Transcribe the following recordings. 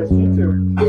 Простите.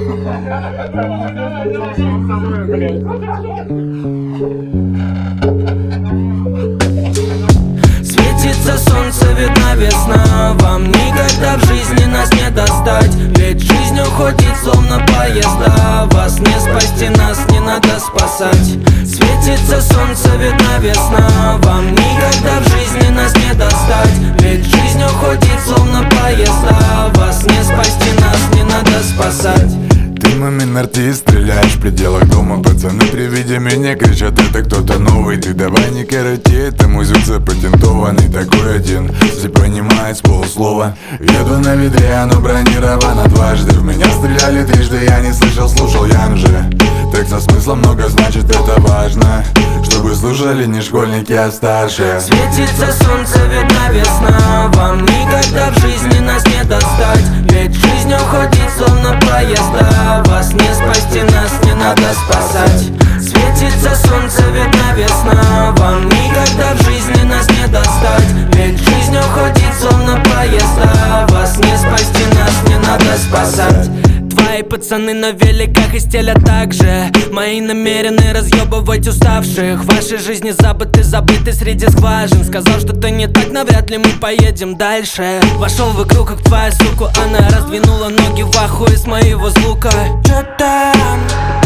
Светится солнце, видна весна. Вам никогда в жизни нас не достать. Ведь жизнь уходит словно поезда. Вас не спасти, нас не надо спасать. Светится солнце, видна весна. Вам никогда в жизни нас не достать. Ведь жизнь уходит словно поезда. Вас не спасти, нас не надо спасать. Ты мамин артист, стреляешь в пределах дома. Пацаны при виде меня кричат: это кто-то новый. Ты давай не короти, это музык запатентованный. Такой один, все понимает с полуслова. Еду на ведре, оно бронировано дважды. В меня стреляли трижды, я не слышал, слушал Ян же. Трек со смыслом много, значит это важно, чтобы слушали не школьники, а старшие. Светится солнце, видна весна. Вам никогда в жизни нас не достать. Ведь жизнь уходит словно поезда. Вас не спасти, нас не надо спасать. Светится солнце, видна весна. Вам никогда в жизни нас не достать. Ведь жизнь уходит словно поезда. Вас не спасти, нас не надо спасать. Твои пацаны на великах и стелят так же. Мои намерены разъебывать уставших. В вашей жизни забыты среди скважин. Сказал что-то не так, навряд ли мы поедем дальше. Вошел в игру как твоя сука. Она раздвинула ноги в ахуе с моего звука. Чё там?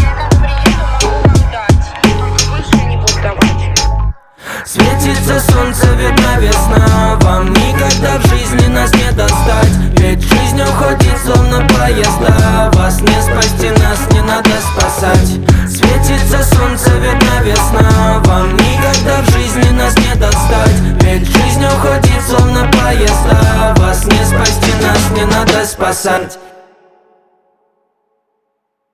Светится солнце, видна весна. Вам никогда в жизни нас не достать. Ведь жизнь уходит словно поезда. Вас не спасти, нас не надо спасать. Светится солнце, видна весна. Вам никогда в жизни нас не достать. Ведь жизнь уходит словно поезда. Вас не спасти, нас не надо спасать.